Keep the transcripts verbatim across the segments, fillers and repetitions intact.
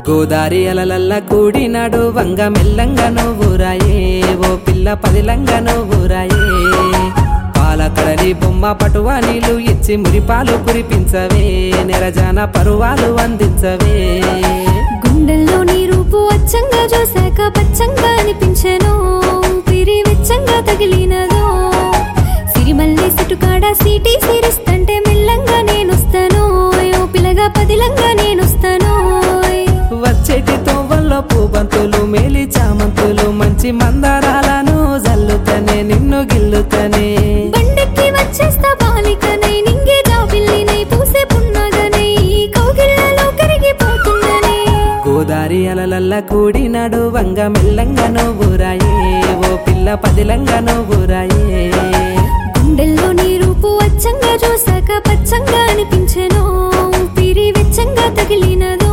గోదారి అలలల్ల కూడినాడు వంగ మెల్లంగా నువ్వురాయే ఓ పిల్ల పదిలంగా నువ్వురాయే పాలకడలి బొమ్మ పటువా నీళ్ళు ఇచ్చి మురిపాలు కురిపించవే నెరజాన పరువాలు అందించవే గుండెల్లో నీ రూపు అచ్చంగా చూశాక పచ్చంగా అనిపించెను ఊపిరి వెచ్చంగా తగిలినదో సిరిమల్లి సిటుకాడ సీటీ సిరిస్తంటే మెల్లంగా నేనొస్తాను ఓ పిల్లగా పదిలంగా నేనొస్తాను వచ్చేటి తోవల్లో పూబంతులు మేలి చామంతులు మంచి మందారాలను జల్లుతనే నిన్ను గిల్లుతనే బండెక్కి వచ్చేస్తా బాలికనై నింగే జాబిల్లినై పూసే పున్నగనై కౌగిళ్ళలో కరిగిపోతుందనే గోదారి అలలల్ల కూడినాడు వంగ మెల్లంగా నువ్వురాయే ఓ పిల్ల పదిలంగా నువ్వురాయే గుండెల్లో నీ రూపు అచ్చంగా చూశాక పచ్చంగా అనిపించెను ఊపిరి వెచ్చంగా తగిలినదో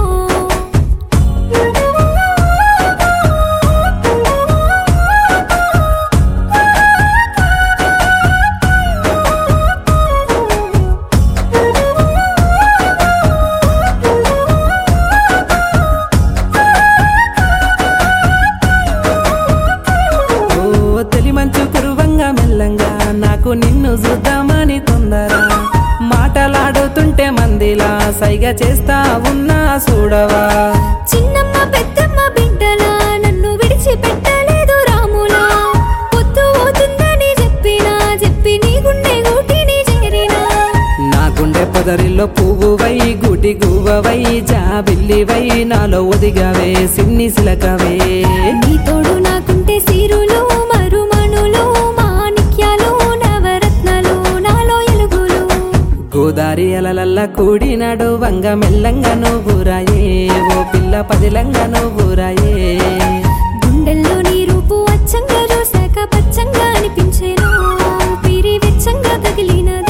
మంచు కురువంగా మెల్లంగా నాకు నిన్ను చూద్దామని తొందర మాటలాడుతుంటే మందిలా సైగ చేస్తా ఉన్నా చూడవా చిన్నమ్మ పెద్దమ్మ బిడ్డలా నన్ను విడిచిపెట్టలేదు రాములా పొద్దు పోతుందని చెప్పినా చెప్పి నీ గుండె గూటిని చేరినా నా గుండె పొదరిలో పువ్వువై గుటి గువ్వవై జాబిల్లివై నాలో ఒదిగవే సిన్ని సిలకవే నీ తోడు నాకుంటే సిరులు మరుమణులు మాణిక్యాలు నవరత్నాలు నాలో ఎలుగులు గోదారి అలలల్ల కూడినాడు వంగ మెల్లంగా నువ్వురాయే ఓ పిల్ల పదిలంగా నువ్వురాయే గుండెల్లో నీ రూపు అచ్చంగా చూశాక పచ్చంగా అనిపించెను ఊపిరి వెచ్చంగా తగిలినదో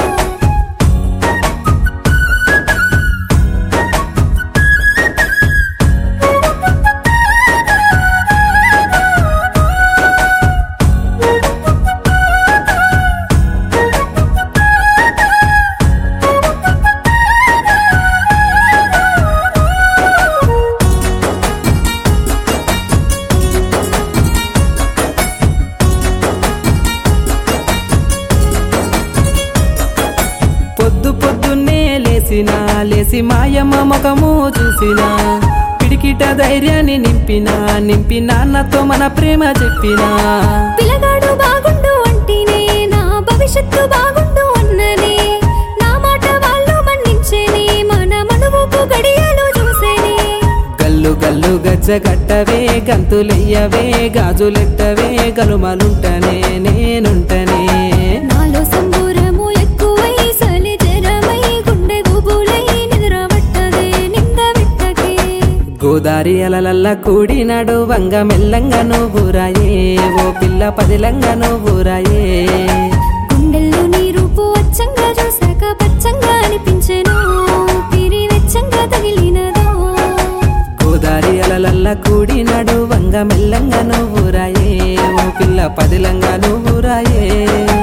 పొద్దు పొద్దున్నే లేసినా లేసి మాయమ్మ ముఖము చూసినా పిడికిట ధైర్యాన్ని నింపినా నింపి నాన్నతో మన ప్రేమ చెప్పినా పిల్లగాడు బాగుండు అంటేనే నా భవిష్యత్తు బాగుండు అన్ననే నా మాట వాళ్ళు మన్నించేనే మన మనువుకు గడియలు చూసేనే గల్లు గల్లు గజ్జ గట్టవే గంతులెయ్యవే గాజులెట్టవే గలుమలుంటనే నేనుంటనే నాలో సంబూరము ఎక్కువై సలి జరమై గుండె గుబులై నిద్రపట్టదే నింద విట్టకే గోదారి అలలల్ల కూడినాడు వంగ మెల్లంగా నువ్వురాయే ఓ పిల్ల పదిలంగా నువ్వురాయే గుండెల్లో నీ రూపు అచ్చంగా చూశాక పచ్చంగా అనిపించెను ఊపిరి వెచ్చంగా తగిలినదో గోదారి అలలల్ల కూడినాడు వంగ మెల్లంగా నువ్వురాయే ఓ పిల్ల పదిలంగా నువ్వురాయే